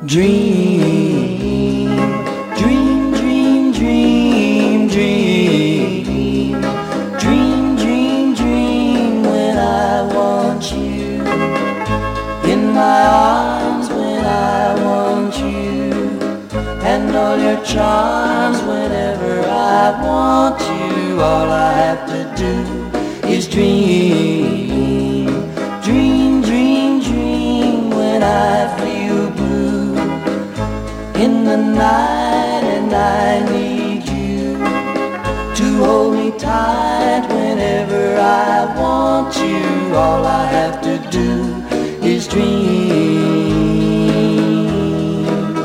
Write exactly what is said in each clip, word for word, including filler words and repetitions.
Dream, dream, dream, dream, dream. Dream, dream, dream when I want you. In my arms when I want you. And all your charms whenever I want you. All I have to do is dream. Dream, dream, dream when I feel blue in the night and I need you to hold me tight whenever I want you. All I have to do is dream.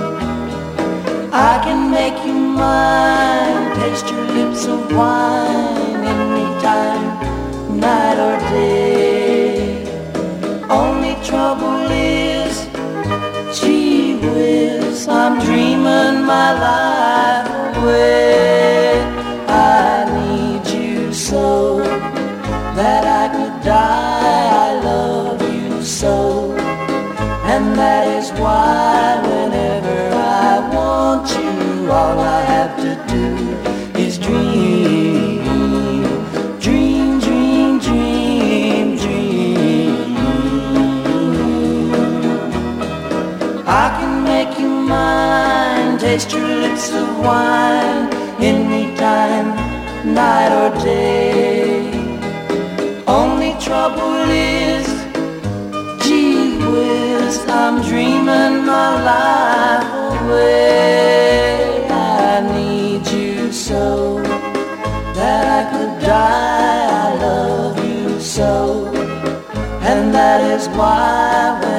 I can make you mine, taste your lips of wine anytime, night or day. Only trouble is, gee whiz, I'm dreaming my life away. I need you so that I could die. I love you so, and that is why whenever I want you, all I have to do is dream. Dream, dream, dream, dream. I can make you mine, taste your lips of wine anytime, night or day. Only trouble is, gee whiz, I'm dreaming my life away. I need you so that I could die. I love you so, and that is why when